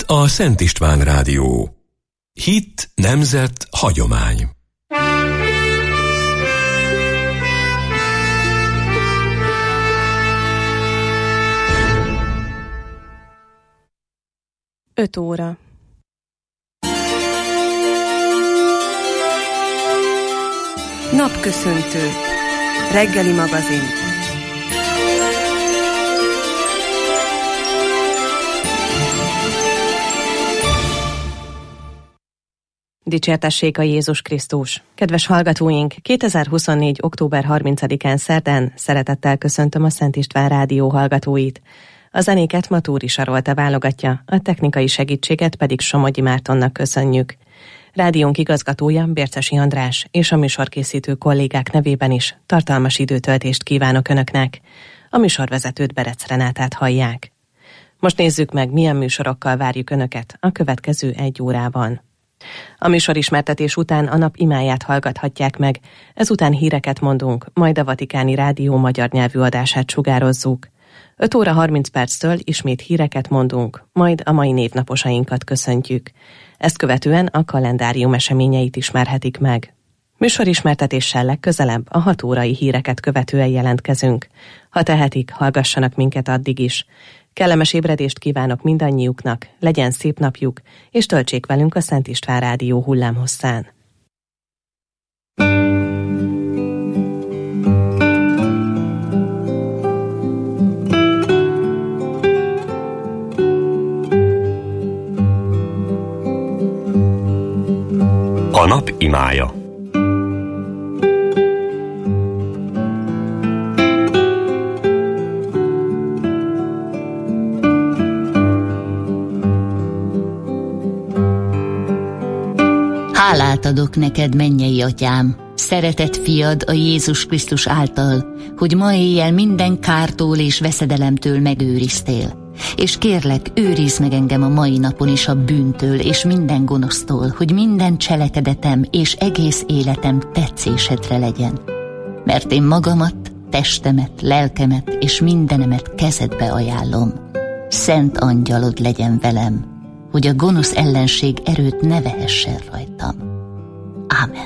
Itt a Szent István Rádió. Hit, nemzet, hagyomány. Öt óra. Napköszöntő. Reggeli magazin. Dicsértessék a Jézus Krisztus! Kedves hallgatóink, 2024. október 30-án szerdán szeretettel köszöntöm a Szent István Rádió hallgatóit. A zenéket Matúri Sarolta válogatja, a technikai segítséget pedig Somogyi Mártonnak köszönjük. Rádiónk igazgatója Bércesi András és a műsorkészítő kollégák nevében is tartalmas időtöltést kívánok Önöknek. A műsorvezetőt, Berec Renátát hallják. Most nézzük meg, milyen műsorokkal várjuk Önöket a következő egy órában. A műsorismertetés után a nap imáját hallgathatják meg, ezután híreket mondunk, majd a Vatikáni Rádió magyar nyelvű adását sugározzuk. 5 óra 30 perctől ismét híreket mondunk, majd a mai névnaposainkat köszöntjük. Ezt követően a kalendárium eseményeit ismerhetik meg. Műsorismertetéssel legközelebb a 6 órai híreket követően jelentkezünk. Ha tehetik, hallgassanak minket addig is. Kellemes ébredést kívánok mindannyiuknak, legyen szép napjuk, és töltsék velünk a Szent István Rádió hullámhosszán. A nap imája. Hálát adok neked, mennyei atyám, szeretett fiad a Jézus Krisztus által, hogy ma éjjel minden kártól és veszedelemtől megőriztél. És kérlek, őrizd meg engem a mai napon is a bűntől és minden gonosztól, hogy minden cselekedetem és egész életem tetszésedre legyen. Mert én magamat, testemet, lelkemet és mindenemet kezedbe ajánlom. Szent angyalod legyen velem, hogy a gonosz ellenség erőt ne vehessen rajtam. Ámen.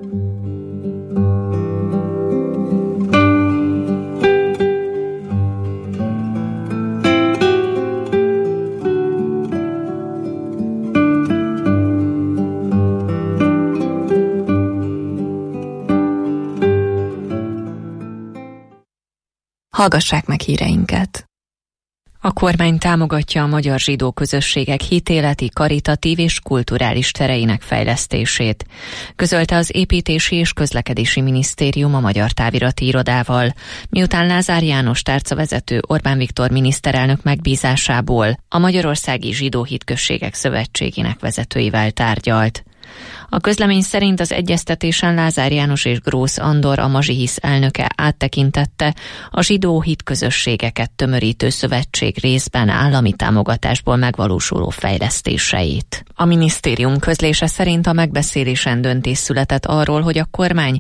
Hallgassák meg híreinket! A kormány támogatja a magyar zsidó közösségek hitéleti, karitatív és kulturális tereinek fejlesztését, közölte az Építési és Közlekedési Minisztérium a Magyar Távirati Irodával, miután Lázár János tárcavezető Orbán Viktor miniszterelnök megbízásából a Magyarországi Zsidó Hitközségek Szövetségének vezetőivel tárgyalt. A közlemény szerint az egyeztetésen Lázár János és Grósz Andor, a Mazsihisz elnöke áttekintette a zsidó hitközösségeket tömörítő szövetség részben állami támogatásból megvalósuló fejlesztéseit. A minisztérium közlése szerint a megbeszélésen döntés született arról, hogy a kormány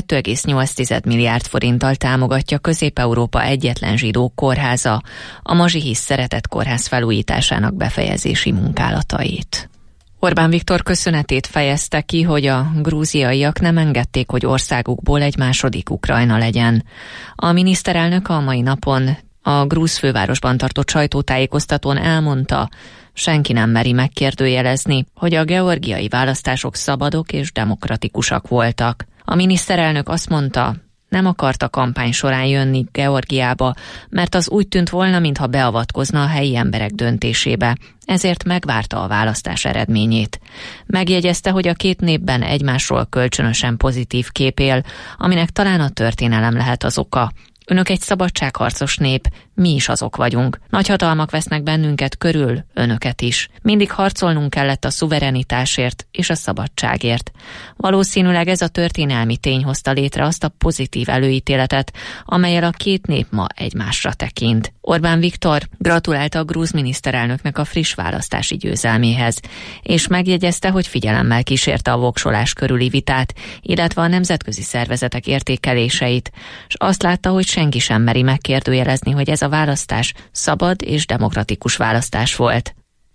2,8 milliárd forinttal támogatja Közép-Európa egyetlen zsidó kórháza, a Mazsihisz Szeretett Kórház felújításának befejezési munkálatait. Orbán Viktor köszönetét fejezte ki, hogy a grúziaiak nem engedték, hogy országukból egy második Ukrajna legyen. A miniszterelnök a mai napon a grúz fővárosban tartott sajtótájékoztatón elmondta, senki nem meri megkérdőjelezni, hogy a georgiai választások szabadok és demokratikusak voltak. A miniszterelnök azt mondta, nem akart a kampány során jönni Georgiába, mert az úgy tűnt volna, mintha beavatkozna a helyi emberek döntésébe, ezért megvárta a választás eredményét. Megjegyezte, hogy a két népben egymásról kölcsönösen pozitív kép él, aminek talán a történelem lehet az oka. Önök egy szabadságharcos nép, mi is azok vagyunk. Nagyhatalmak vesznek bennünket körül, önöket is. Mindig harcolnunk kellett a szuverenitásért és a szabadságért. Valószínűleg ez a történelmi tény hozta létre azt a pozitív előítéletet, amellyel a két nép ma egymásra tekint. Orbán Viktor gratulálta a grúz miniszterelnöknek a friss választási győzelméhez, és megjegyezte, hogy figyelemmel kísérte a voksolás körüli vitát, illetve a nemzetközi szervezetek értékeléseit, és azt látta, hogy senki sem meri megkérdőjelezni, hogy ez a választás szabad és demokratikus választás volt.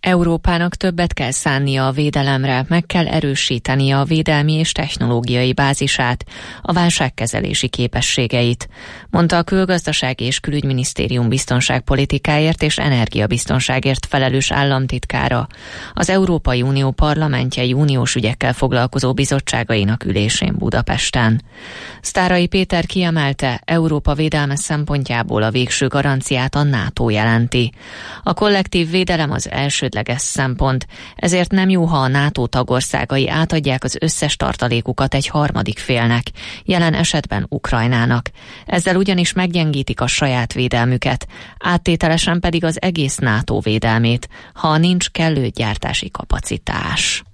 Európának többet kell szánnia a védelemre, meg kell erősítenie a védelmi és technológiai bázisát, a válságkezelési képességeit, mondta a Külgazdasági és Külügyminisztérium biztonságpolitikáért és energiabiztonságért felelős államtitkára az Európai Unió parlamentjei uniós ügyekkel foglalkozó bizottságainak ülésén Budapesten. Sztáray Péter kiemelte, Európa védelme szempontjából a végső garanciát a NATO jelenti. A kollektív védelem az elsődleges szempont, ezért nem jó, ha a NATO tagországai átadják az összes tartalékukat egy harmadik félnek, jelen esetben Ukrajnának. Ezzel ugyanis meggyengítik a saját védelmüket, áttételesen pedig az egész NATO védelmét, ha nincs kellő gyártási kapacitás.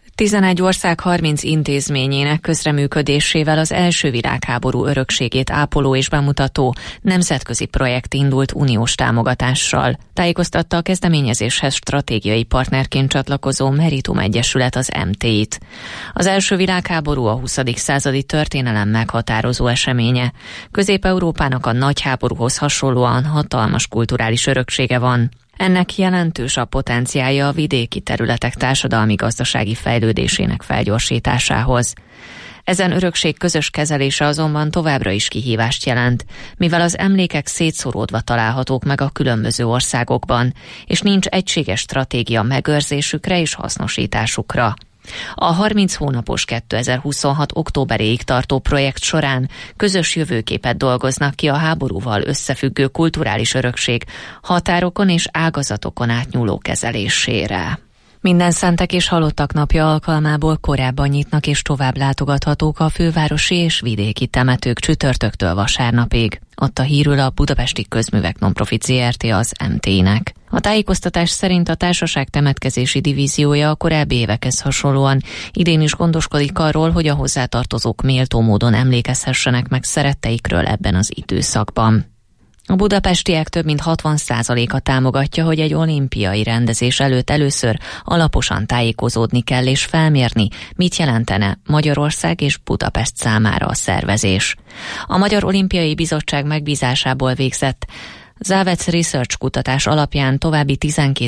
11 ország 30 intézményének közreműködésével az első világháború örökségét ápoló és bemutató nemzetközi projekt indult uniós támogatással, tájékoztatta a kezdeményezéshez stratégiai partnerként csatlakozó Meritum Egyesület az MT-t. Az első világháború a 20. századi történelem meghatározó eseménye. Közép-Európának a nagy háborúhoz hasonlóan hatalmas kulturális öröksége van. Ennek jelentős a potenciálja a vidéki területek társadalmi-gazdasági fejlődésének felgyorsításához. Ezen örökség közös kezelése azonban továbbra is kihívást jelent, mivel az emlékek szétszóródva találhatók meg a különböző országokban, és nincs egységes stratégia megőrzésükre és hasznosításukra. A 30 hónapos 2026. októberéig tartó projekt során közös jövőképet dolgoznak ki a háborúval összefüggő kulturális örökség határokon és ágazatokon átnyúló kezelésére. Minden szentek és halottak napja alkalmából korábban nyitnak és tovább látogathatók a fővárosi és vidéki temetők csütörtöktől vasárnapig, adta hírül a Budapesti Közművek Nonprofit Zrt. Az MT-nek. A tájékoztatás szerint a társaság temetkezési divíziója a korábbi évekhez hasonlóan idén is gondoskodik arról, hogy a hozzátartozók méltó módon emlékezhessenek meg szeretteikről ebben az időszakban. A budapestiek több mint 60%-a támogatja, hogy egy olimpiai rendezés előtt először alaposan tájékozódni kell és felmérni, mit jelentene Magyarország és Budapest számára a szervezés. A Magyar Olimpiai Bizottság megbízásából végzett Závec Research kutatás alapján további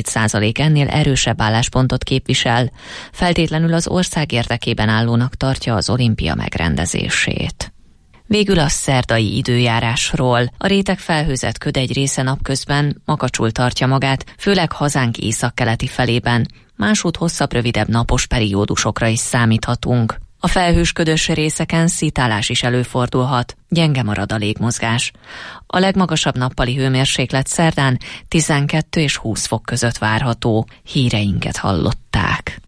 12% ennél erősebb álláspontot képvisel, feltétlenül az ország érdekében állónak tartja az olimpia megrendezését. Végül a szerdai időjárásról. A réteg felhőzett köd egy része napközben makacsul tartja magát, főleg hazánk északkeleti felében. Másút hosszabb, rövidebb napos periódusokra is számíthatunk. A felhősködös részeken szitálás is előfordulhat, gyenge marad a légmozgás. A legmagasabb nappali hőmérséklet szerdán 12 és 20 fok között várható. Híreinket hallották.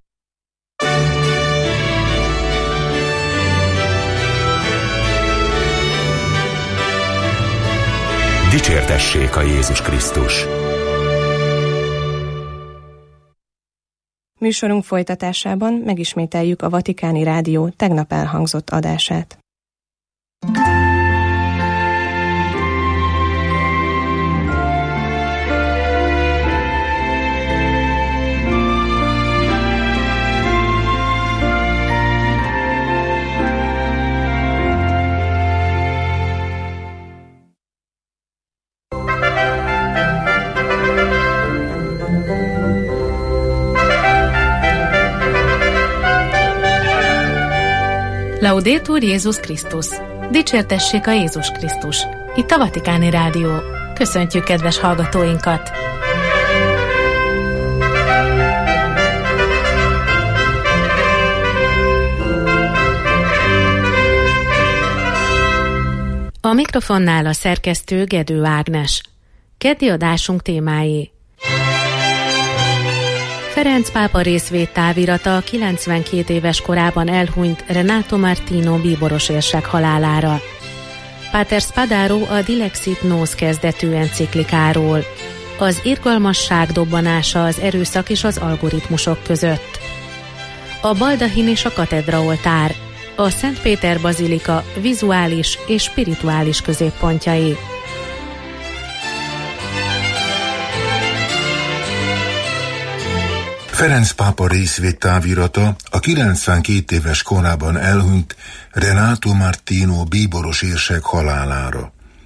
Dicsértessék a Jézus Krisztus! Műsorunk folytatásában megismételjük a Vatikáni Rádió tegnap elhangzott adását. Laudetur Jézus Krisztus! Dicsértessék a Jézus Krisztus! Itt a Vatikáni Rádió. Köszöntjük kedves hallgatóinkat! A mikrofonnál a szerkesztő Gedő Ágnes. Keddi adásunk témái: Ferenc pápa részvédtávirata 92 éves korában elhunyt Renato Martino bíboros érsek halálára. Páter Spadaro a Dilexit Nos kezdetű enciklikáról. Az irgalmasság dobbanása az erőszak és az algoritmusok között. A baldahin és a katedraoltár, a Szent Péter bazilika vizuális és spirituális középpontjai. Ferenc pápa részvédtávirata a 92 éves korában elhunyt Renato Martino bíboros érsek halálára.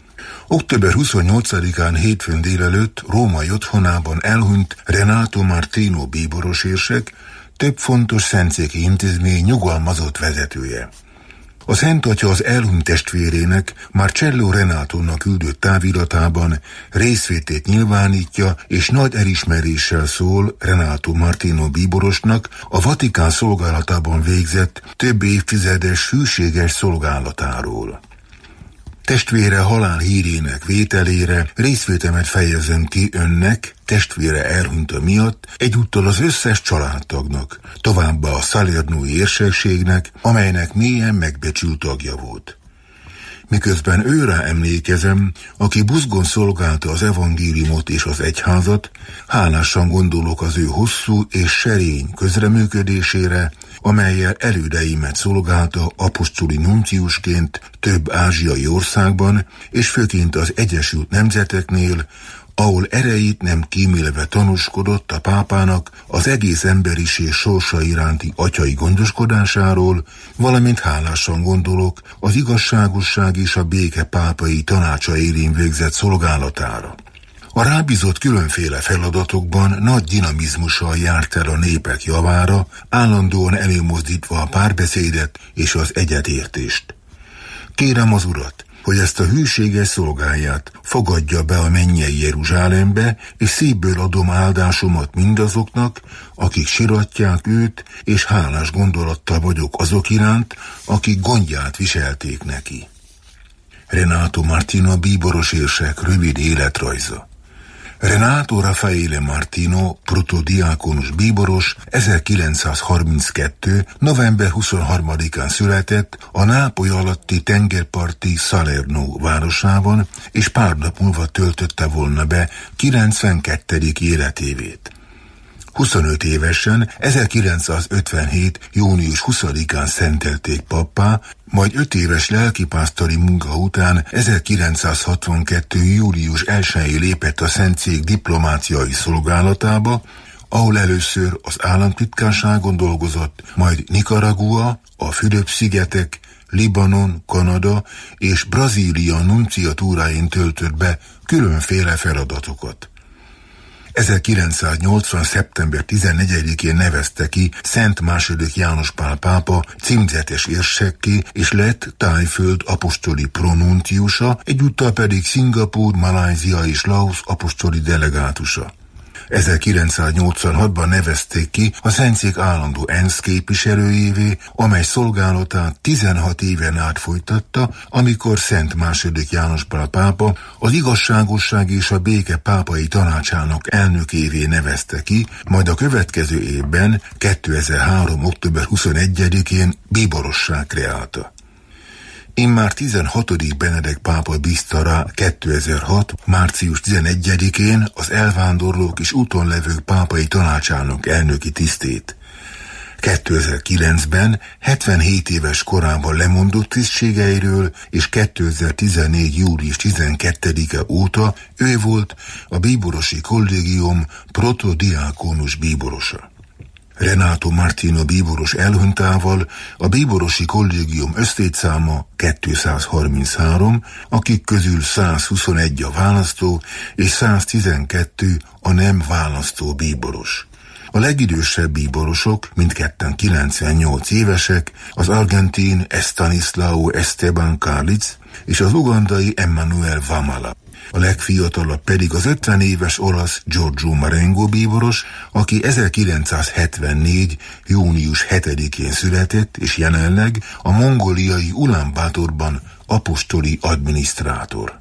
Október 28-án hétfőn délelőtt római otthonában elhunyt Renato Martino bíborosérsek, több fontos szentszéki intézmény nyugalmazott vezetője. A Szent Atya az elhunyt testvérének, Marcello Renatónak küldött táviratában részvétét nyilvánítja és nagy elismeréssel szól Renato Martino bíborosnak a Vatikán szolgálatában végzett több évtizedes hűséges szolgálatáról. Testvére halál hírének vételére részvétemet fejezem ki önnek, testvére elhunyta miatt, egyúttal az összes családtagnak, továbbá a salernói érsekségnek, amelynek mélyen megbecsült tagja volt. Miközben őrá emlékezem, aki buzgón szolgálta az evangéliumot és az egyházat, hálásan gondolok az ő hosszú és serény közreműködésére, amellyel elődeimet szolgálta apostoli nunciusként több ázsiai országban, és főként az Egyesült Nemzeteknél, ahol erejét nem kímélve tanúskodott a pápának az egész emberiség sorsa iránti atyai gondoskodásáról, valamint hálásan gondolok az igazságosság és a béke pápai tanácsa élén végzett szolgálatára. A rábízott különféle feladatokban nagy dinamizmussal járt el a népek javára, állandóan előmozdítva a párbeszédet és az egyetértést. Kérem az Urat, hogy ezt a hűséges szolgáját fogadja be a mennyei Jeruzsálembe, és szívből adom áldásomat mindazoknak, akik siratják őt, és hálás gondolattal vagyok azok iránt, akik gondját viselték neki. Renato Martino bíborosérsek rövid életrajza. Renato Raffaele Martino, protodiákonus bíboros, 1932. november 23-án született a Nápoly alatti tengerparti Salerno városában, és pár nap múlva töltötte volna be 92. életévét. 25 évesen, 1957. június 20-án szentelték pappá, majd 5 éves lelkipásztori munka után 1962. július 1-én lépett a Szentszék diplomáciai szolgálatába, ahol először az államtitkárságon dolgozott, majd Nicaragua, a Fülöp-szigetek, Libanon, Kanada és Brazília nunciatúráin töltött be különféle feladatokat. 1980. szeptember 14-én nevezte ki Szent II. János Pál pápa címzetes érsekké, és lett Tájföld apostoli pronunciusa, egyúttal pedig Szingapúr, Malajzia és Laosz apostoli delegátusa. 1986-ban nevezték ki a Szentszék állandó ENSZ képviselőjévé, amely szolgálatát 16 éven át folytatta, amikor Szent II. János Pál pápa az igazságosság és a béke pápai tanácsának elnökévé nevezte ki, majd a következő évben, 2003. október 21-én bíborossá kreálta. Immár 16. Benedek pápa bízta rá 2006. március 11-én az elvándorlók és úton levők pápai tanácsának elnöki tisztét. 2009-ben 77 éves korában lemondott tisztségeiről, és 2014. július 12-e óta ő volt a bíborosi kollégium protodiákonus bíborosa. Renato Martino bíboros elhunytával a bíborosi kollégium összlétszáma 233, akik közül 121 a választó és 112 a nem választó bíboros. A legidősebb bíborosok, mindketten 98 évesek, az argentin Estanislao Esteban Carliz és az ugandai Emmanuel Vamala. A legfiatalabb pedig az 50 éves olasz Giorgio Marengo bíboros, aki 1974. június 7-én született, és jelenleg a mongóliai Ulánbátorban apostoli adminisztrátor.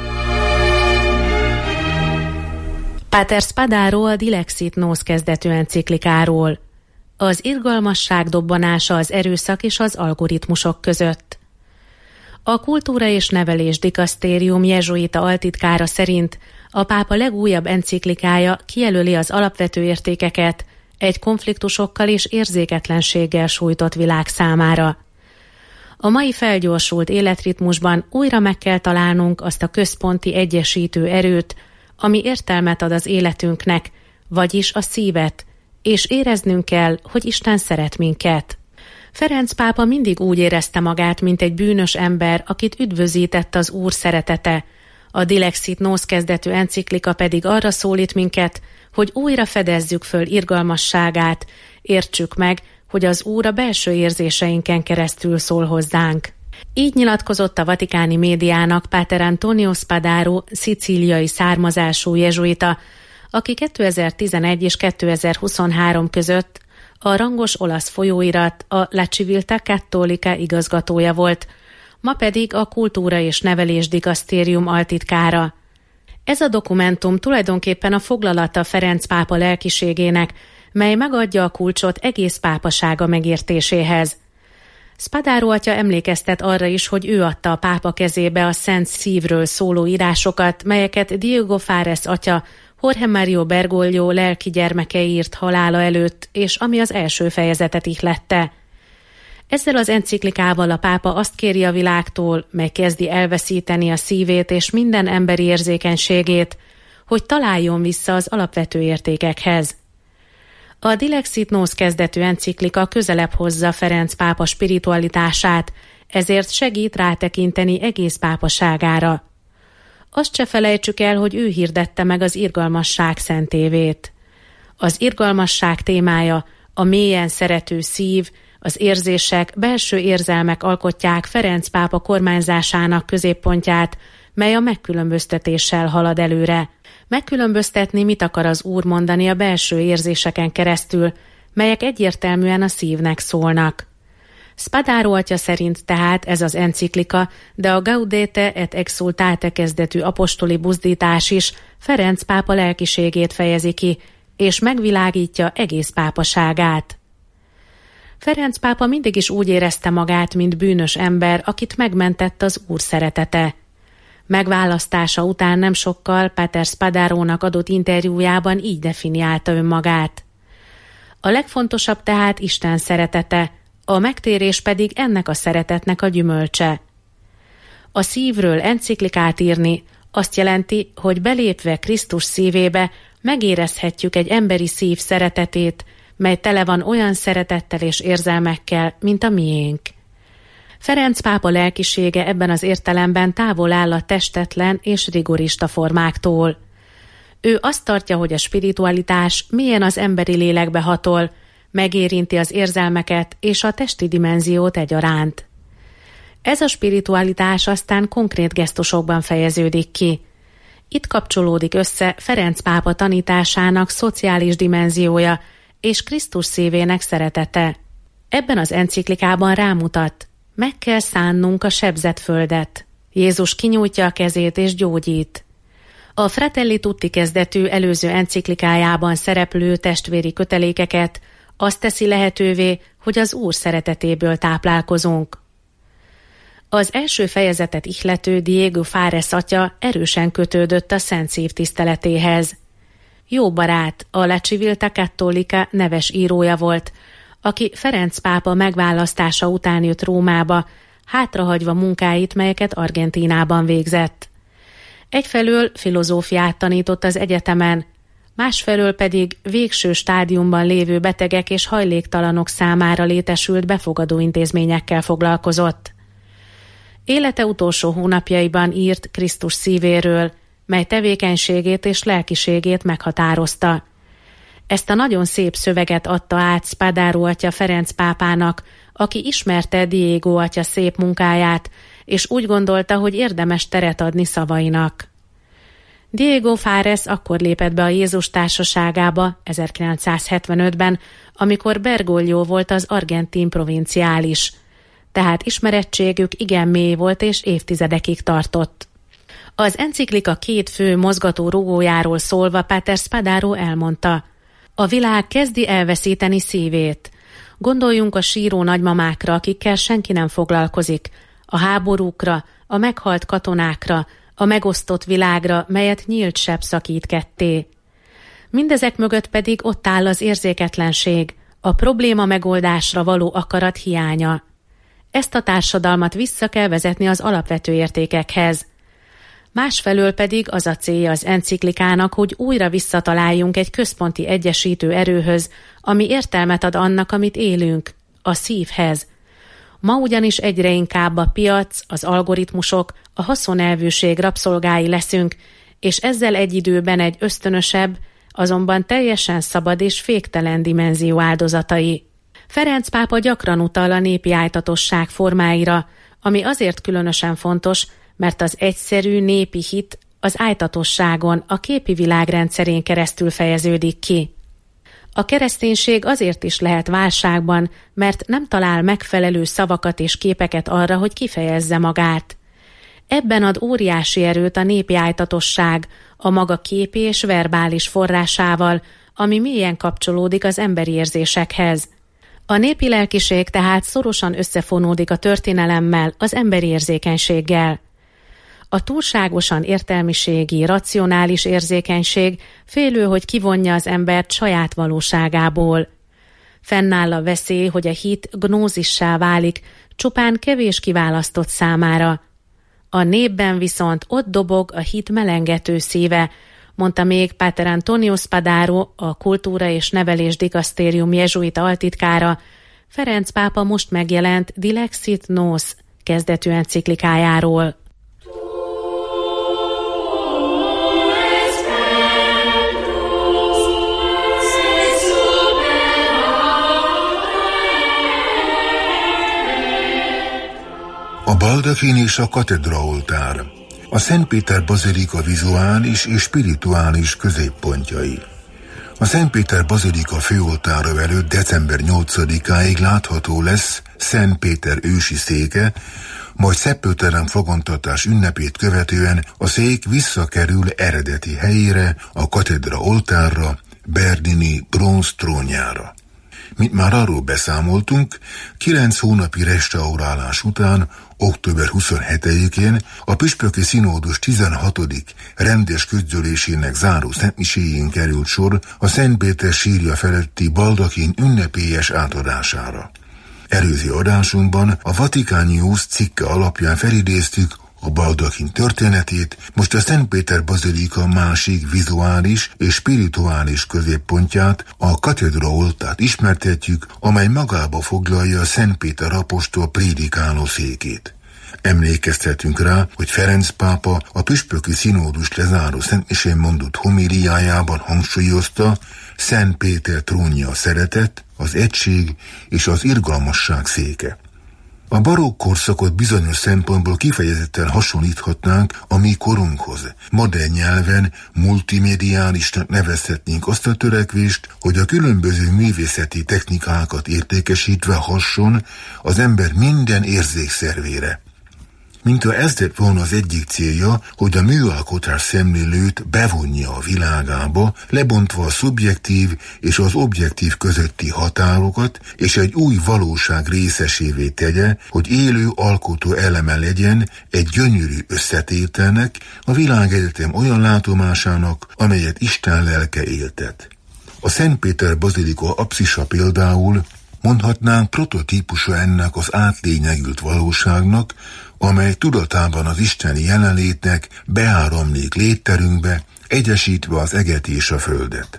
Páter Spadaro a Dilexit Nos kezdetű enciklikáról. Az irgalmasság dobbanása az erőszak és az algoritmusok között. A Kultúra és Nevelés Dikasztérium jezsuita altitkára szerint a pápa legújabb enciklikája kijelöli az alapvető értékeket egy konfliktusokkal és érzéketlenséggel sújtott világ számára. A mai felgyorsult életritmusban újra meg kell találnunk azt a központi egyesítő erőt, ami értelmet ad az életünknek, vagyis a szívet, és éreznünk kell, hogy Isten szeret minket. Ferenc pápa mindig úgy érezte magát, mint egy bűnös ember, akit üdvözített az Úr szeretete, A Dilexit Nos kezdetű enciklika pedig arra szólít minket, hogy újra fedezzük föl irgalmasságát, értsük meg, hogy az Úr a belső érzéseinken keresztül szól hozzánk. Így nyilatkozott a vatikáni médiának Páter Antonio Spadaro, szicíliai származású jezsuita, aki 2011 és 2023 között a rangos olasz folyóirat, a La Civiltà Cattolica igazgatója volt, ma pedig a Kultúra és Nevelés Dikasztérium altitkára. Ez a dokumentum tulajdonképpen a foglalata Ferenc pápa lelkiségének, mely megadja a kulcsot egész pápasága megértéséhez. Spadaro atya emlékeztet arra is, hogy ő adta a pápa kezébe a Szent Szívről szóló írásokat, melyeket Diego Fares atya Jorge Mario Bergoglio lelki gyermeke írt halála előtt, és ami az első fejezetet ihlette. Ezzel az enciklikával a pápa azt kéri a világtól, mely kezdi elveszíteni a szívét és minden emberi érzékenységét, hogy találjon vissza az alapvető értékekhez. A Dilexit Nos kezdetű enciklika közelebb hozza Ferenc pápa spiritualitását, ezért segít rátekinteni egész pápaságára. Azt se felejtsük el, hogy ő hirdette meg az irgalmasság szentévét. Az irgalmasság témája a mélyen szerető szív, az érzések, belső érzelmek alkotják Ferenc pápa kormányzásának középpontját, mely a megkülönböztetéssel halad előre. Megkülönböztetni mit akar az Úr mondani a belső érzéseken keresztül, melyek egyértelműen a szívnek szólnak. Spadaro atya szerint tehát ez az enciklika, de a Gaudete et Exsultate kezdetű apostoli buzdítás is Ferenc pápa lelkiségét fejezi ki, és megvilágítja egész pápaságát. Ferenc pápa mindig is úgy érezte magát, mint bűnös ember, akit megmentett az Úr szeretete. Megválasztása után nem sokkal Páter Spadarónak adott interjújában így definiálta önmagát. A legfontosabb tehát Isten szeretete, a megtérés pedig ennek a szeretetnek a gyümölcse. A szívről enciklikát írni azt jelenti, hogy belépve Krisztus szívébe megérezhetjük egy emberi szív szeretetét, mely tele van olyan szeretettel és érzelmekkel, mint a miénk. Ferenc pápa lelkisége ebben az értelemben távol áll a testetlen és rigorista formáktól. Ő azt tartja, hogy a spiritualitás milyen az emberi lélekbe hatol, megérinti az érzelmeket és a testi dimenziót egyaránt. Ez a spiritualitás aztán konkrét gesztusokban fejeződik ki. Itt kapcsolódik össze Ferenc pápa tanításának szociális dimenziója és Krisztus szívének szeretete. Ebben az enciklikában rámutat, meg kell szánnunk a sebzett földet. Jézus kinyújtja a kezét és gyógyít. A Fratelli Tutti kezdetű előző enciklikájában szereplő testvéri kötelékeket azt teszi lehetővé, hogy az Úr szeretetéből táplálkozunk. Az első fejezetet ihlető Diego Fares atya erősen kötődött a Szent Szív tiszteletéhez. Jó barát, a La Civiltà Cattolica neves írója volt, aki Ferenc pápa megválasztása után jött Rómába, hátrahagyva munkáit, melyeket Argentínában végzett. Egyfelől filozófiát tanított az egyetemen, másfelől pedig végső stádiumban lévő betegek és hajléktalanok számára létesült befogadó intézményekkel foglalkozott. Élete utolsó hónapjaiban írt Krisztus szívéről, mely tevékenységét és lelkiségét meghatározta. Ezt a nagyon szép szöveget adta át Spadaro atya Ferenc pápának, aki ismerte Diego atya szép munkáját, és úgy gondolta, hogy érdemes teret adni szavainak. Diego Fares akkor lépett be a Jézus társaságába 1975-ben, amikor Bergoglio volt az argentin provinciális. Tehát ismerettségük igen mély volt és évtizedekig tartott. Az enciklika két fő mozgató rugójáról szólva Páter Spadaro elmondta: a világ kezdi elveszíteni szívét. Gondoljunk a síró nagymamákra, akikkel senki nem foglalkozik, a háborúkra, a meghalt katonákra, a megosztott világra, melyet nyílt seb szakít ketté. Mindezek mögött pedig ott áll az érzéketlenség, a probléma megoldásra való akarat hiánya. Ezt a társadalmat vissza kell vezetni az alapvető értékekhez. Másfelől pedig az a célja az enciklikának, hogy újra visszataláljunk egy központi egyesítő erőhöz, ami értelmet ad annak, amit élünk, a szívhez. Ma ugyanis egyre inkább a piac, az algoritmusok, a haszonelvűség rabszolgái leszünk, és ezzel egy időben egy ösztönösebb, azonban teljesen szabad és féktelen dimenzió áldozatai. Ferenc pápa gyakran utal a népi ájtatosság formáira, ami azért különösen fontos, mert az egyszerű népi hit az ájtatosságon, a képi világrendszerén keresztül fejeződik ki. A kereszténység azért is lehet válságban, mert nem talál megfelelő szavakat és képeket arra, hogy kifejezze magát. Ebben ad óriási erőt a népi ájtatosság, a maga képi és verbális forrásával, ami mélyen kapcsolódik az emberi érzésekhez. A népi lelkiség tehát szorosan összefonódik a történelemmel, az emberi érzékenységgel. A túlságosan értelmiségi, racionális érzékenység félő, hogy kivonja az embert saját valóságából. Fennáll a veszély, hogy a hit gnózissá válik, csupán kevés kiválasztott számára. A népben viszont ott dobog a hit melengető szíve, mondta még Páter Antonio Spadaro, a Kultúra és Nevelés Dikasztérium jezsuita altitkára, Ferenc pápa most megjelent Dilexit Nos kezdetű enciklikájáról. A baldakin és a katedra oltár, a Szent Péter bazilika vizuális és spirituális középpontjai. A Szent Péter bazilika főoltára előtt december 8-áig látható lesz Szent Péter ősi széke, majd szeppőtelen fogantatás ünnepét követően a szék visszakerül eredeti helyére, a katedra oltárra, Bernini bronz trónjára. Mint már arról beszámoltunk, 9 hónapi restaurálás után, október 27-én a püspöki színódus 16. rendes közgyűlésének záró szentmiséjén került sor a Szent Péter sírja feletti baldakin ünnepélyes átadására. Előző adásunkban a Vatikánius cikke alapján felidéztük a baldakin történetét, most a Szent Péter bazilika másik vizuális és spirituális középpontját, a katedra oltárt ismertetjük, amely magába foglalja a Szent Péter apostol prédikáló székét. Emlékeztetünk rá, hogy Ferenc pápa a püspöki színódus lezáró szentmisén mondott homíliájában hangsúlyozta, Szent Péter trónja a szeretet, az egység és az irgalmasság széke. A barokk korszakot bizonyos szempontból kifejezetten hasonlíthatnánk a mi korunkhoz. Modern nyelven multimédiálisnak nevezhetnénk azt a törekvést, hogy a különböző művészeti technikákat értékesítve hasson az ember minden érzékszervére. Mintha ez lett volna az egyik célja, hogy a műalkotás szemlélőt bevonja a világába, lebontva a szubjektív és az objektív közötti határokat, és egy új valóság részesévé tegye, hogy élő alkotó eleme legyen egy gyönyörű összetételnek, a világegyetem olyan látomásának, amelyet Isten lelke éltet. A Szent Péter bazilika apszisa például mondhatnánk prototípusa ennek az átlényegült valóságnak, amely tudatában az isteni jelenlétnek beáramlik létterünkbe, egyesítve az eget és a földet.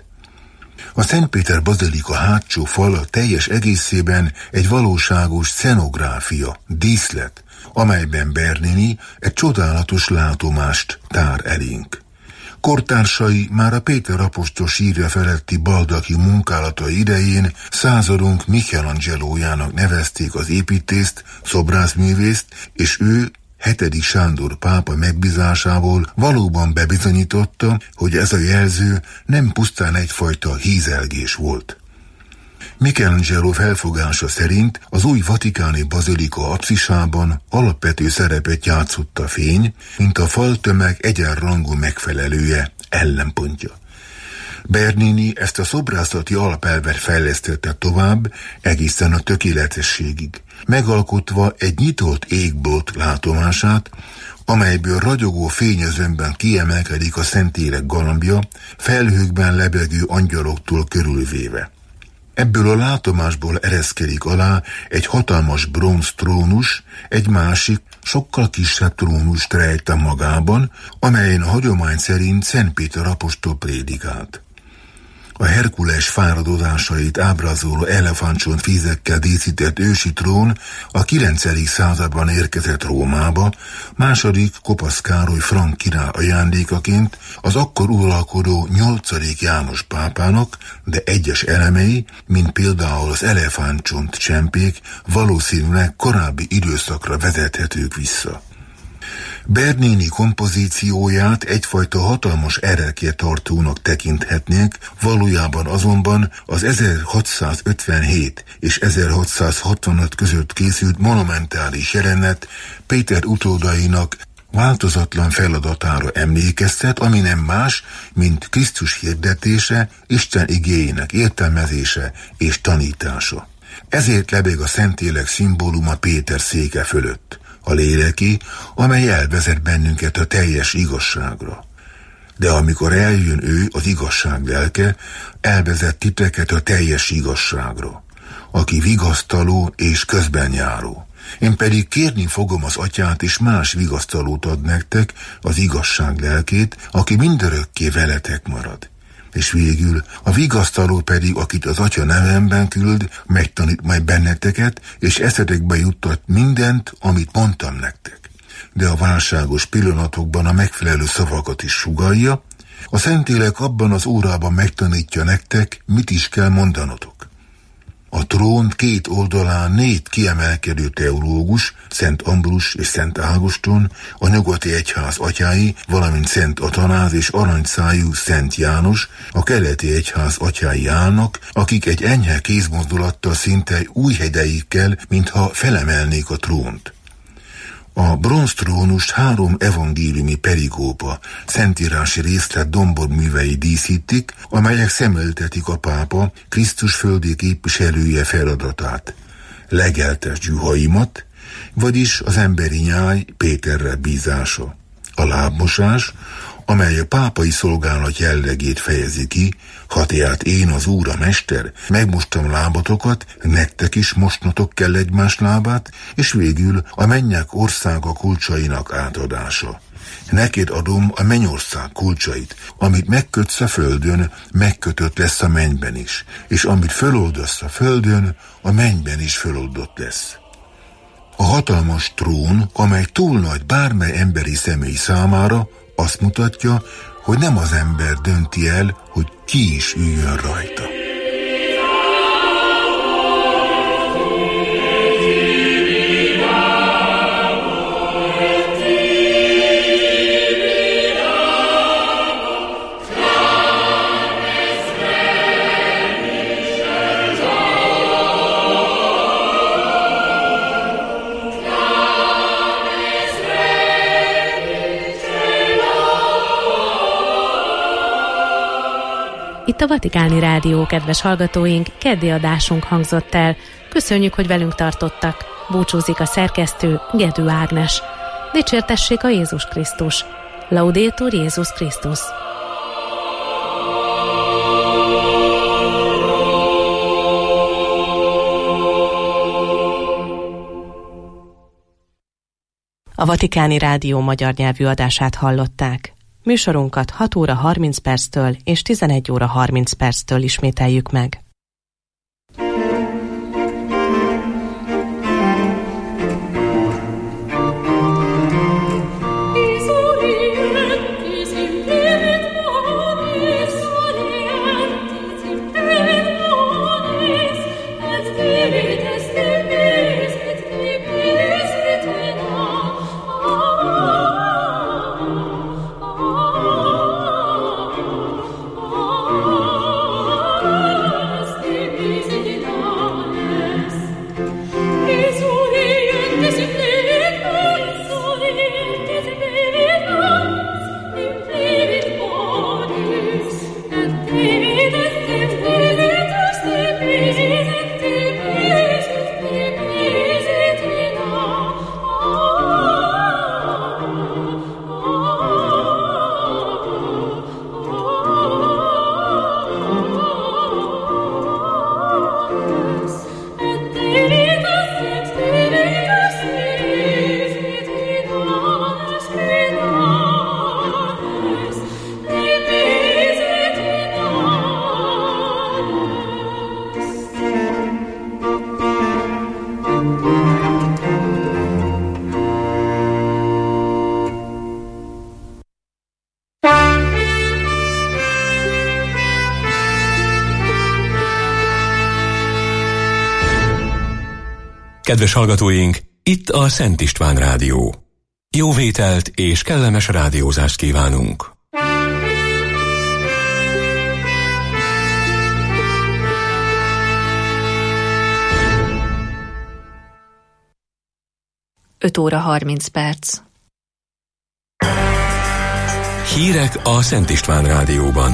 A Szent Péter bazilika hátsó fala teljes egészében egy valóságos szenográfia, díszlet, amelyben Bernini egy csodálatos látomást tár elénk. Kortársai már a Péter apostol sírja feletti baldaki munkálata idején századunk Michelangelójának nevezték az építészt, szobrászművészt, és ő 7. Sándor pápa megbízásából valóban bebizonyította, hogy ez a jelző nem pusztán egyfajta hízelgés volt. Michelangelo felfogása szerint az új vatikáni bazilika apszisában alapvető szerepet játszott a fény, mint a faltömeg egyenrangú megfelelője, ellenpontja. Bernini ezt a szobrászati alapelvet fejlesztette tovább egészen a tökéletességig, megalkotva egy nyitott égbolt látomását, amelyből ragyogó fényezőmben kiemelkedik a Szentlélek galambja, felhőkben lebegő angyaloktól körülvéve. Ebből a látomásból ereszkedik alá egy hatalmas bronz trónus, egy másik, sokkal kisebb trónust rejt a magában, amelyen a hagyomány szerint Szent Péter apostol prédikált. A Herkules fáradozásait ábrázoló elefántcsont fézekkel díszített ősi trón a 9. században érkezett Rómába, második Kopasz Károly frank király ajándékaként az akkor uralkodó 8. János pápának, de egyes elemei, mint például az elefántcsont csempék valószínűleg korábbi időszakra vezethetők vissza. Bernini kompozícióját egyfajta hatalmas ereklytartónak tekinthetnék, valójában azonban az 1657 és 1665 között készült monumentális jelenet Péter utódainak változatlan feladatára emlékeztet, ami nem más, mint Krisztus hirdetése, Isten igéjének értelmezése és tanítása. Ezért lebeg a Szentlélek szimbóluma Péter széke fölött, a léleké, amely elvezet bennünket a teljes igazságra. De amikor eljön ő, az igazság lelke, elvezet titeket a teljes igazságra, aki vigasztaló és közben járó. Én pedig kérni fogom az Atyát, és más vigasztalót ad nektek, az igazság lelkét, aki mindörökké veletek marad. És végül a vigasztaló pedig, akit az Atya nevemben küld, megtanít majd benneteket, és eszetekbe juttat mindent, amit mondtam nektek. De a válságos pillanatokban a megfelelő szavakat is sugallja, a Szentlélek abban az órában megtanítja nektek, mit is kell mondanotok. A trón két oldalán 4 kiemelkedő teológus, Szent Ambrus és Szent Ágoston, a nyugati egyház atyái, valamint Szent Atanáz és aranyszájú Szent János, a keleti egyház atyái állnak, akik egy enyhe kézmozdulattal szinte új hegyeikkel, mintha felemelnék a trónt. A bronztrónust 3 evangéliumi perikópa, szentírási részlet domborművei díszítik, amelyek szemléltetik a pápa Krisztus földi képviselője feladatát. Legeltes gyuhaimat, vagyis az emberi nyáj Péterre bízása. A lábmosás, amely a pápai szolgálat jellegét fejezi ki, ha tehát én, az Úr, a Mester, megmostam lábatokat, nektek is mosnotok kell egymás lábát, és végül a mennyek országa kulcsainak átadása. Neked adom a mennyország kulcsait, amit megkötsz a földön, megkötött lesz a mennyben is, és amit föloldasz a földön, a mennyben is föloldott lesz. A hatalmas trón, amely túl nagy bármely emberi személy számára, azt mutatja, hogy nem az ember dönti el, hogy ki is üljön rajta. Itt a Vatikáni Rádió, kedves hallgatóink, keddi adásunk hangzott el. Köszönjük, hogy velünk tartottak. Búcsúzik a szerkesztő, Gedő Ágnes. Dicsértessék a Jézus Krisztus. Laudetur Jézus Krisztus. A Vatikáni Rádió magyar nyelvű adását hallották. Műsorunkat 6 óra 30 perctől és 11 óra 30 perctől ismételjük meg. Kedves hallgatóink, itt a Szent István Rádió. Jó vételt és kellemes rádiózást kívánunk! Óra 30 perc. Hírek a Szent István Rádióban.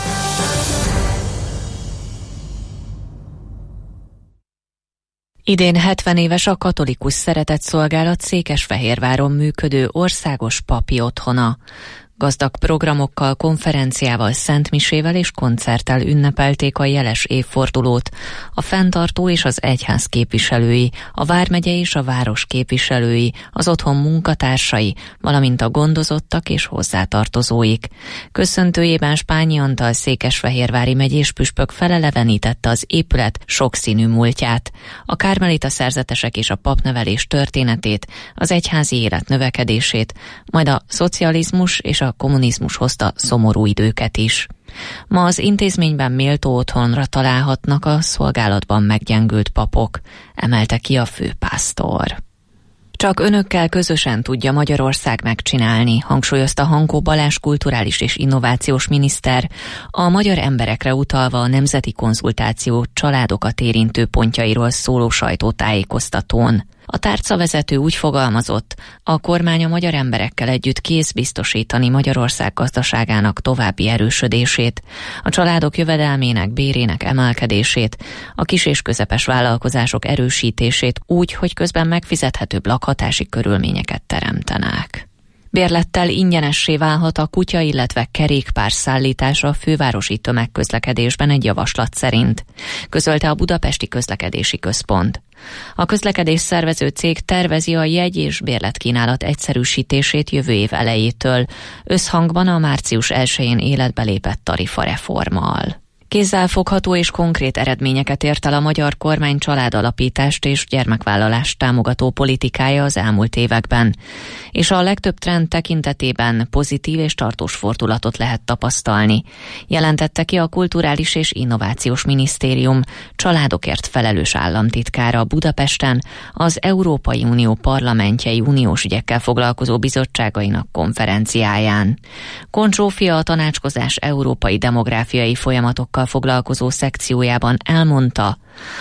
Idén 70 éves a Katolikus Szeretetszolgálat Székesfehérváron működő országos papi otthona. Gazdag programokkal, konferenciával, szentmisével és koncerttel ünnepelték a jeles évfordulót. A fenntartó és az egyház képviselői, a vármegye és a város képviselői, az otthon munkatársai, valamint a gondozottak és hozzátartozóik. Köszöntőjében Spányi Antal székesfehérvári megyés püspök felelevenítette az épület sokszínű múltját, a kármelita szerzetesek és a papnevelés történetét, az egyházi élet növekedését, majd a szocializmus és a kommunizmus hozta szomorú időket is. Ma az intézményben méltó otthonra találhatnak a szolgálatban meggyengült papok, emelte ki a főpásztor. Csak önökkel közösen tudja Magyarország megcsinálni, hangsúlyozta Hankó Balázs kulturális és innovációs miniszter, a magyar emberekre utalva a Nemzeti Konzultáció családokat érintő pontjairól szóló sajtótájékoztatón. A tárcavezető úgy fogalmazott, a kormány a magyar emberekkel együtt kész biztosítani Magyarország gazdaságának további erősödését, a családok jövedelmének, bérének emelkedését, a kis és közepes vállalkozások erősítését úgy, hogy közben megfizethetőbb lakhatási körülményeket teremtenek. Bérlettel ingyenessé válhat a kutya, illetve kerékpár szállítása a fővárosi tömegközlekedésben egy javaslat szerint, közölte a Budapesti Közlekedési Központ. A közlekedés szervező cég tervezi a jegy- és bérletkínálat egyszerűsítését jövő év elejétől, összhangban a március 1-én életbe lépett tarifareformmal. Kézzelfogható és konkrét eredményeket ért el a magyar kormány családalapítást és gyermekvállalást támogató politikája az elmúlt években, és a legtöbb trend tekintetében pozitív és tartós fordulatot lehet tapasztalni, jelentette ki a Kulturális és Innovációs Minisztérium családokért felelős államtitkára Budapesten az Európai Unió parlamentjei uniós ügyekkel foglalkozó bizottságainak konferenciáján. Kohn Zsófia a tanácskozás európai demográfiai folyamatokkal foglalkozó szekciójában elmondta,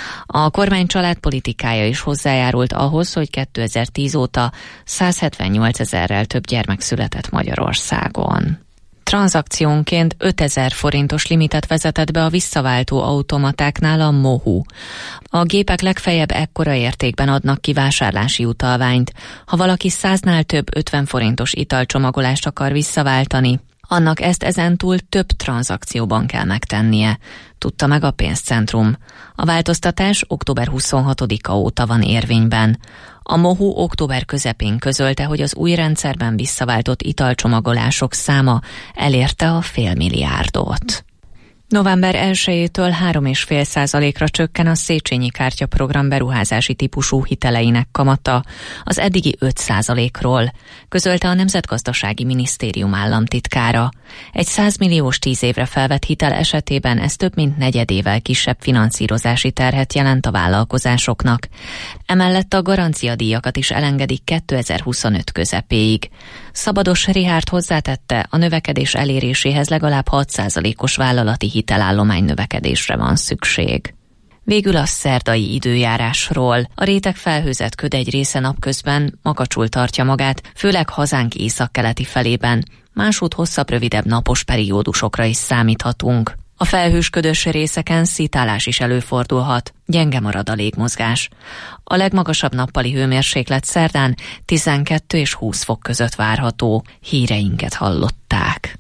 a kormány családpolitikája is hozzájárult ahhoz, hogy 2010 óta 178 000-rel több gyermek született Magyarországon. Tranzakciónként 5000 forintos limitet vezetett be a visszaváltó automatáknál a MOHU. A gépek legfeljebb ekkora értékben adnak ki vásárlási utalványt. Ha valaki 100-nál több 50 forintos italcsomagolást akar visszaváltani, annak ezt ezentúl több tranzakcióban kell megtennie, tudta meg a pénzcentrum. A változtatás október 26-a óta van érvényben. A MOHU október közepén közölte, hogy az új rendszerben visszaváltott italcsomagolások száma elérte a 500 milliárdot. November 1-től 3,5%-ra csökken a Széchenyi kártyaprogram beruházási típusú hiteleinek kamata az eddigi 5%-ról, közölte a Nemzetgazdasági Minisztérium államtitkára. Egy 100 milliós 10 évre felvett hitel esetében ez több mint negyedével kisebb finanszírozási terhet jelent a vállalkozásoknak. Emellett a garanciadíjakat is elengedik 2025 közepéig. Szabados Richárd hozzátette, a növekedés eléréséhez legalább 6%-os vállalati hitelállomány növekedésre van szükség. Végül a szerdai időjárásról. A réteg felhőzett köd egy része napközben makacsul tartja magát, főleg hazánk északkeleti felében. Másút hosszabb, rövidebb napos periódusokra is számíthatunk. A felhősködös részeken szitálás is előfordulhat, gyenge marad a légmozgás. A legmagasabb nappali hőmérséklet szerdán 12 és 20 fok között várható. Híreinket hallották.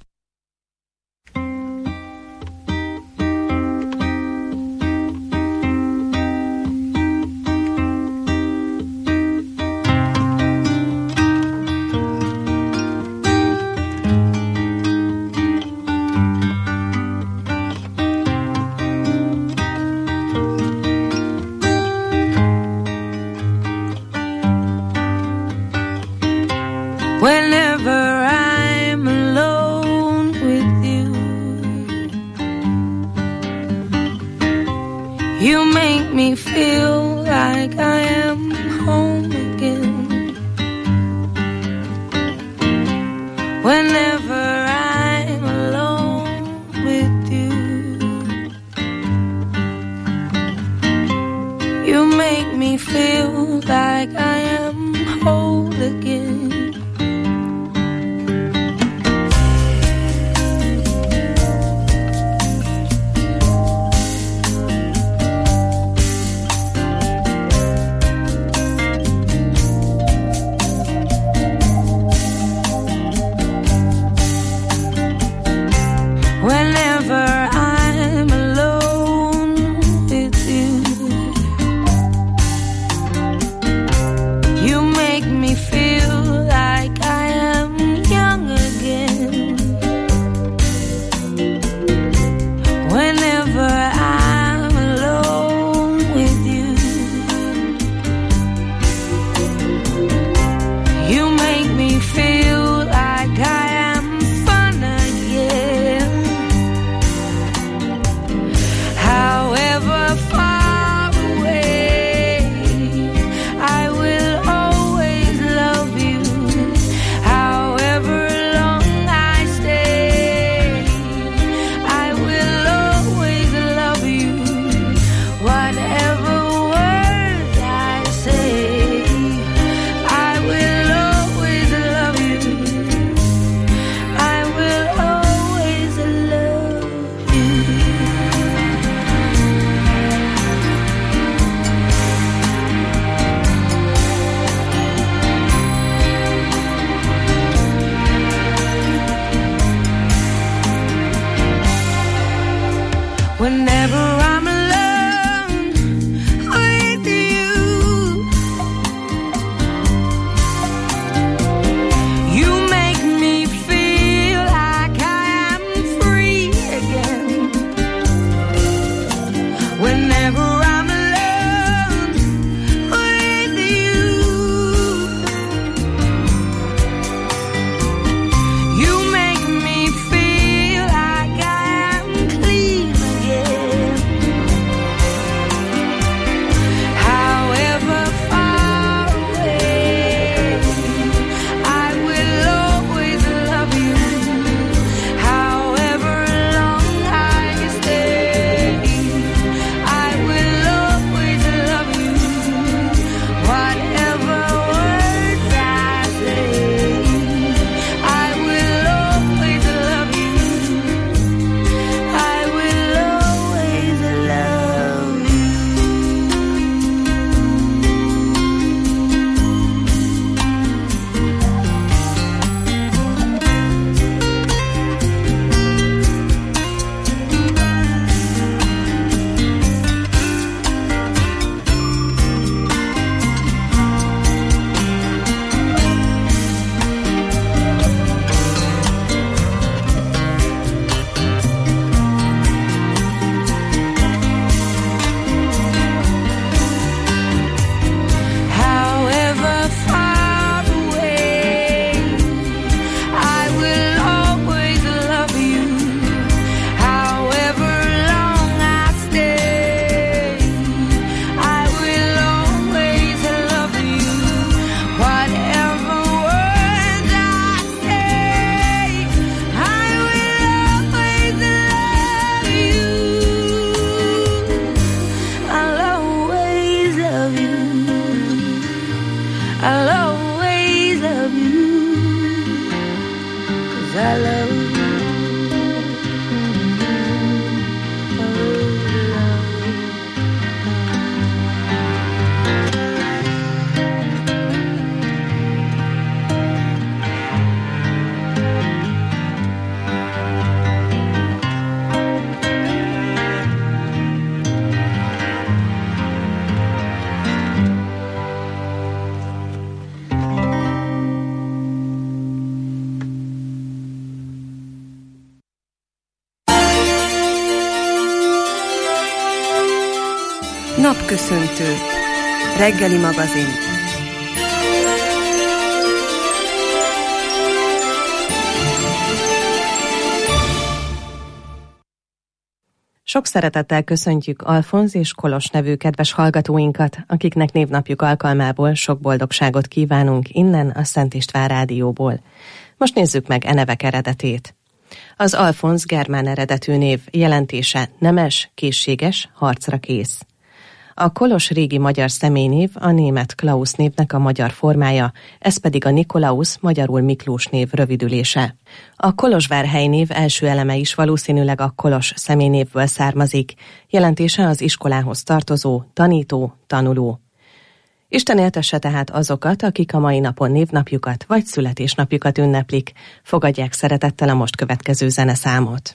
Whenever I'm alone Whenever I'm alone with you, you make me feel like I am whole again. Napköszöntő. Reggeli magazin. Sok szeretettel köszöntjük Alfonz és Kolos nevű kedves hallgatóinkat, akiknek névnapjuk alkalmából sok boldogságot kívánunk innen a Szent István Rádióból. Most nézzük meg e nevek eredetét. Az Alfonz germán eredetű név jelentése nemes, készséges, harcra kész. A Kolos régi magyar személynév a német Klaus névnek a magyar formája, ez pedig a Nikolaus, magyarul Miklós név rövidülése. A Kolozsvár helynév első eleme is valószínűleg a Kolos személynévből származik, jelentése az iskolához tartozó, tanító, tanuló. Isten éltesse tehát azokat, akik a mai napon névnapjukat vagy születésnapjukat ünneplik. Fogadják szeretettel a most következő zeneszámot.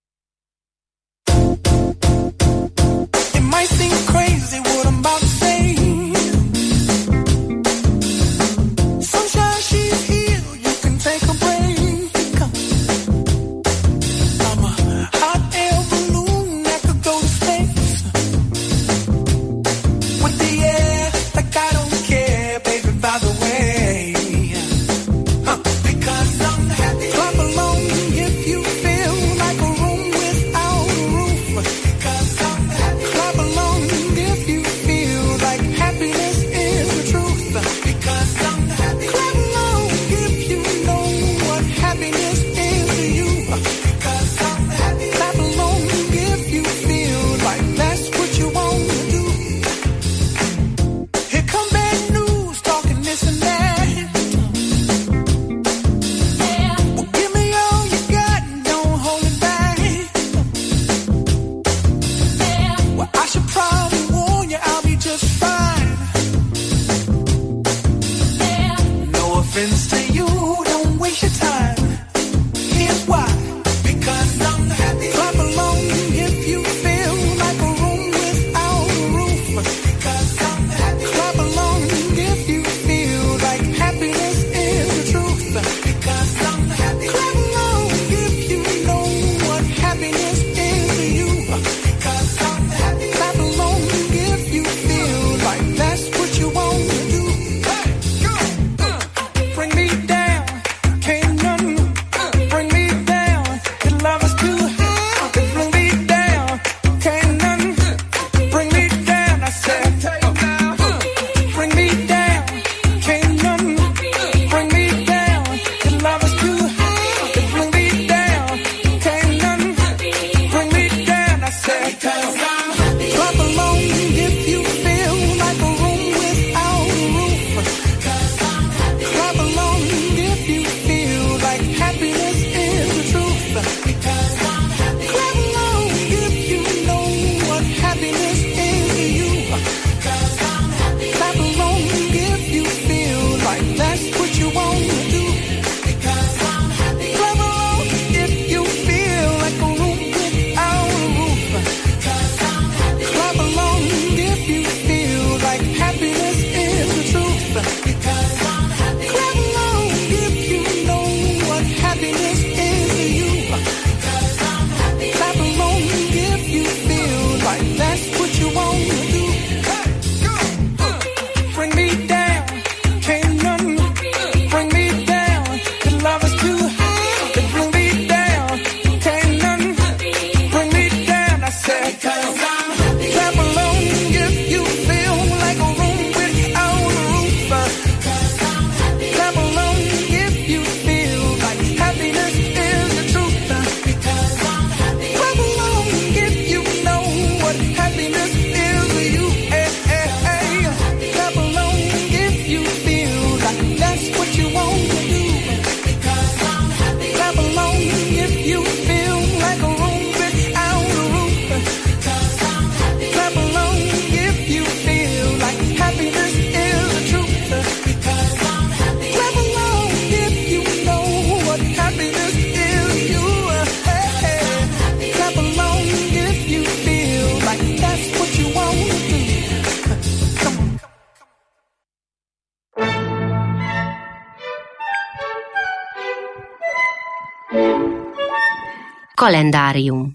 Kalendárium.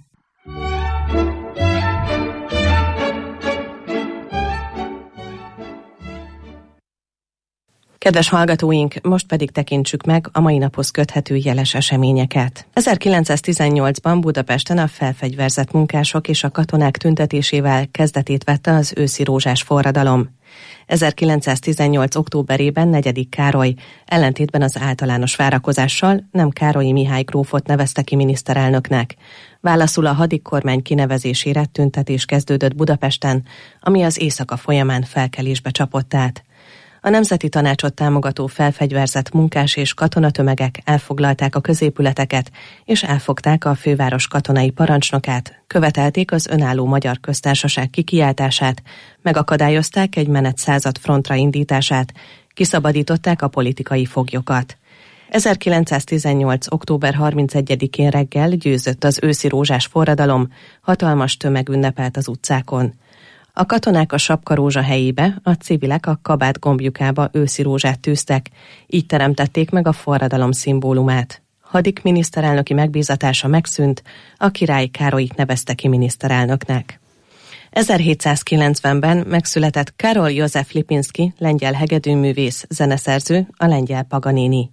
Kedves hallgatóink, most pedig tekintsük meg a mai naphoz köthető jeles eseményeket. 1918-ban Budapesten a felfegyverzett munkások és a katonák tüntetésével kezdetét vette az őszi rózsás forradalom. 1918. októberében 4. Károly, ellentétben az általános várakozással, nem Károlyi Mihály grófot nevezte ki miniszterelnöknek. Válaszul a hadikkormány kinevezésére tüntetés kezdődött Budapesten, ami az éjszaka folyamán felkelésbe csapott át. A Nemzeti Tanácsot támogató felfegyverzett munkás és katonatömegek elfoglalták a középületeket, és elfogták a főváros katonai parancsnokát, követelték az önálló Magyar Köztársaság kikiáltását, megakadályozták egy menetszázad frontra indítását, kiszabadították a politikai foglyokat. 1918. október 31-én reggel győzött az őszi rózsás forradalom, hatalmas tömeg ünnepelt az utcákon. A katonák a sapkarózsa helyébe, a civilek a kabát gombjukába őszi rózsát tűztek, így teremtették meg a forradalom szimbólumát. Hadik miniszterelnöki megbízatása megszűnt, a király Károlyt nevezte ki miniszterelnöknek. 1790-ben megszületett Karol József Lipinski, lengyel hegedűművész, zeneszerző, a lengyel Paganini.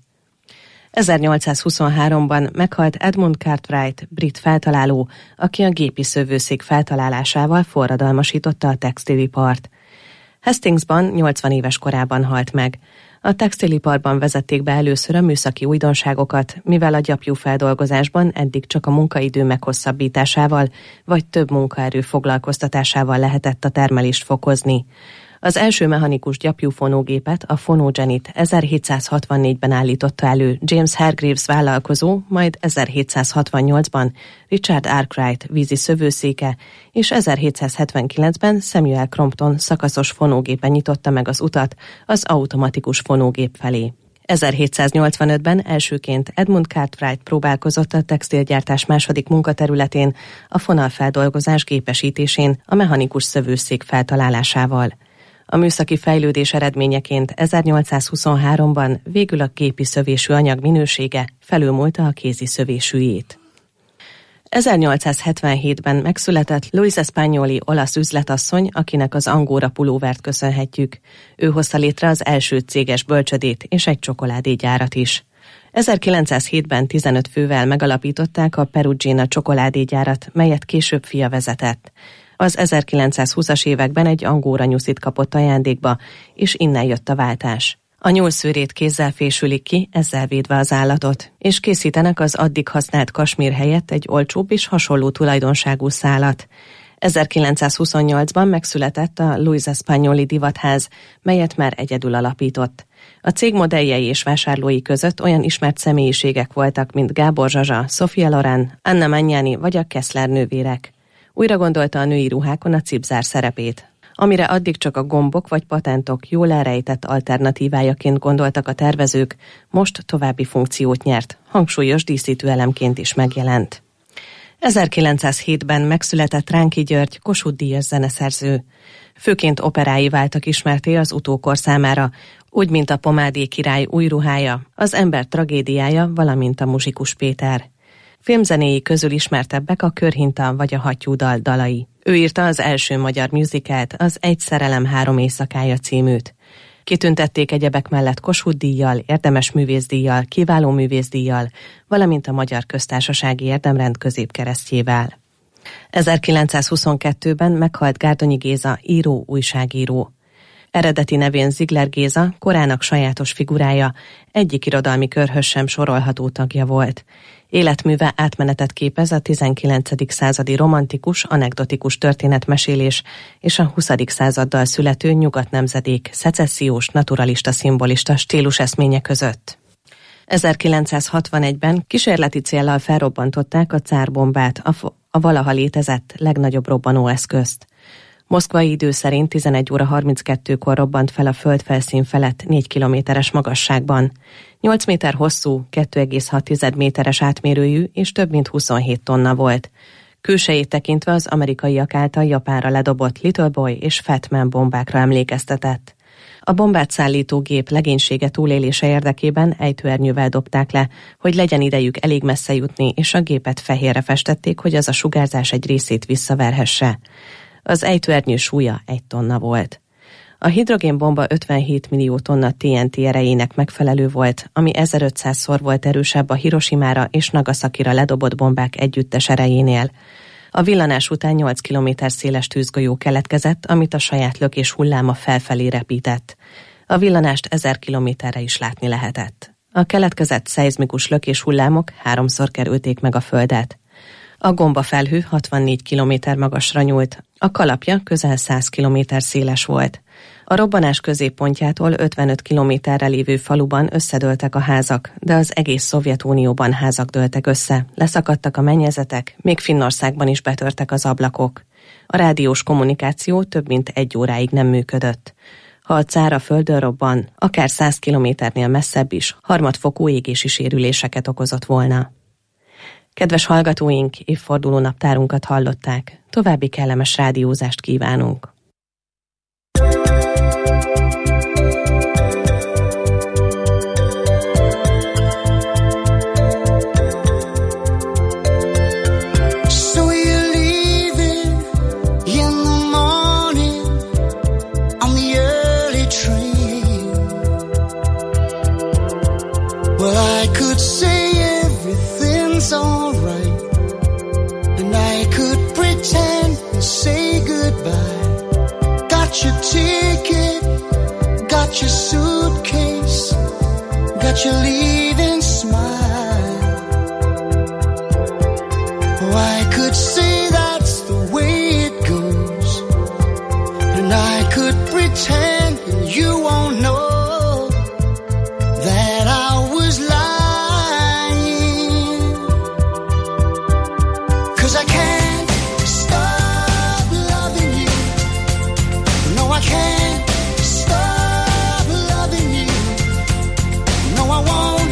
1823-ban meghalt Edmund Cartwright, brit feltaláló, aki a gépi szövőszék feltalálásával forradalmasította a textilipart. Hastingsban 80 éves korában halt meg. A textiliparban vezették be először a műszaki újdonságokat, mivel a gyapjúfeldolgozásban eddig csak a munkaidő meghosszabbításával vagy több munkaerő foglalkoztatásával lehetett a termelést fokozni. Az első mechanikus gyapjúfonógépet, a Phonogenit 1764-ben állította elő James Hargreaves vállalkozó, majd 1768-ban Richard Arkwright vízi szövőszéke, és 1779-ben Samuel Crompton szakaszos fonógépen nyitotta meg az utat az automatikus fonógép felé. 1785-ben elsőként Edmund Cartwright próbálkozott a textilgyártás második munkaterületén, a fonalfeldolgozás gépesítésén, a mechanikus szövőszék feltalálásával. A műszaki fejlődés eredményeként 1823-ban végül a gépi szövésű anyag minősége felülmúlta a kézi szövésűjét. 1877-ben megszületett Luisa Spagnoli olasz üzletasszony, akinek az angóra pulóvert köszönhetjük. Ő hozta létre az első céges bölcsödét és egy csokoládégyárat is. 1907-ben 15 fővel megalapították a Perugina csokoládégyárat, melyet később fia vezetett. Az 1920-as években egy angóra nyuszit kapott ajándékba, és innen jött a váltás. A nyúlszőrét kézzel fésülik ki, ezzel védve az állatot, és készítenek az addig használt kasmír helyett egy olcsóbb és hasonló tulajdonságú szálat. 1928-ban megszületett a Luisa Spagnoli divatház, melyet már egyedül alapított. A cég modelljei és vásárlói között olyan ismert személyiségek voltak, mint Gábor Zsazsa, Sofia Loren, Anna Magnani vagy a Kessler nővérek. Újra gondolta a női ruhákon a cipzár szerepét. Amire addig csak a gombok vagy patentok jól elrejtett alternatívájaként gondoltak a tervezők, most további funkciót nyert, hangsúlyos díszítőelemként is megjelent. 1907-ben megszületett Ránki György, Kossuth-díjas zeneszerző. Főként operái váltak ismerté az utókor számára, úgy mint a Pomádé király új ruhája, az ember tragédiája, valamint a Muzsikus Péter. Filmzenéi közül ismertebbek a Körhinta vagy a Hattyúdal dalai. Ő írta az első magyar musicalt, az Egy szerelem 3 éjszakája címűt. Kitüntették egyebek mellett Kossuth-díjjal, érdemes művészdíjjal, kiváló művészdíjjal, valamint a Magyar Köztársasági Érdemrend középkeresztjével. 1922-ben meghalt Gárdonyi Géza, író, újságíró. Eredeti nevén Ziegler Géza, korának sajátos figurája, egyik irodalmi körhöz sem sorolható tagja volt. Életműve átmenetet képez a 19. századi romantikus, anekdotikus történetmesélés és a 20. századdal születő nyugatnemzedék szecessziós, naturalista, szimbolista stíluseszménye között. 1961-ben kísérleti céllal felrobbantották a cárbombát, a valaha létezett legnagyobb robbanóeszközt. Moszkvai idő szerint 11 óra 32-kor robbant fel a földfelszín felett 4 kilométeres magasságban. 8 méter hosszú, 2,6 méteres átmérőjű és több mint 27 tonna volt. Külsejét tekintve az amerikaiak által Japánra ledobott Little Boy és Fat Man bombákra emlékeztetett. A bombát szállító gép legénysége túlélése érdekében ejtőernyővel dobták le, hogy legyen idejük elég messze jutni, és a gépet fehérre festették, hogy az a sugárzás egy részét visszaverhesse. Az ejtőernyő súlya 1 tonna volt. A hidrogénbomba 57 millió tonna TNT erejének megfelelő volt, ami 1500-szor volt erősebb a Hiroshimára és Nagasakira ledobott bombák együttes erejénél. A villanás után 8 km széles tűzgolyó keletkezett, amit a saját lökés hulláma felfelé repített. A villanást 1000 kilométerre is látni lehetett. A keletkezett szeizmikus lökés hullámok 3-szor kerülték meg a földet. A gombafelhő 64 km magasra nyúlt, a kalapja közel 100 km széles volt. A robbanás középpontjától 55 kilométerre lévő faluban összedőltek a házak, de az egész Szovjetunióban házak dőltek össze, leszakadtak a mennyezetek, még Finnországban is betörtek az ablakok. A rádiós kommunikáció több mint 1 óráig nem működött. Ha a cár a földön robban, akár 100 kilométernél messzebb is, harmadfokú égési sérüléseket okozott volna. Kedves hallgatóink, évforduló naptárunkat hallották. További kellemes rádiózást kívánunk. Got your suitcase, got your leaving smile. Oh, I could say that's the way it goes, and I could pretend you won't know that I was lying. 'Cause I can't stop loving you. No, I can't. I won't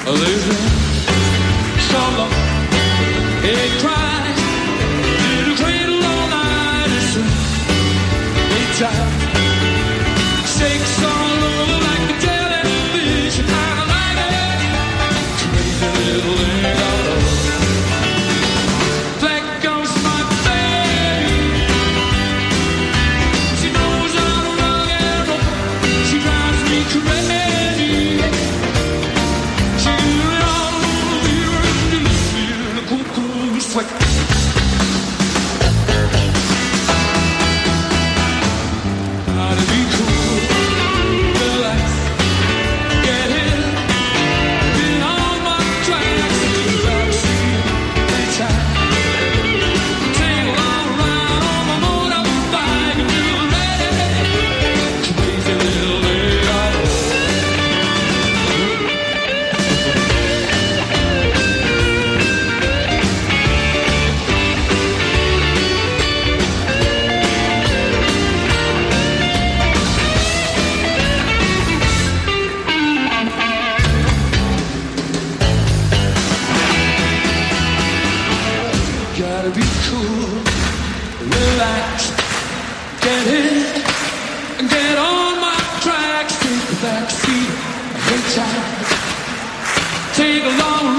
Take a long